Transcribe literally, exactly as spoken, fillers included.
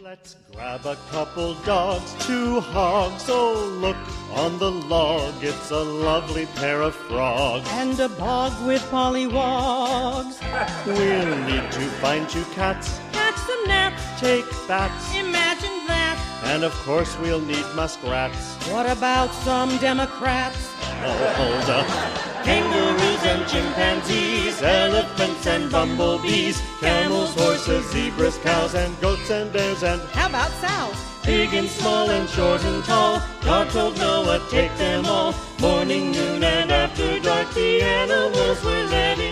Let's grab a couple dogs, two hogs. Oh, look on the log, it's a lovely pair of frogs. And a bog with pollywogs. We'll need to find two cats, Catch some gnats. take bats, Imagine that. and of course we'll need muskrats. What about some Democrats? Oh, hold up. Kangaroos and chimpanzees, elephants and bumblebees, camels, horses, zebras, cows, and goats and bears, and How about sows? big and small and short and tall. God told Noah, take them all. Morning, noon, and after dark, the animals were let in.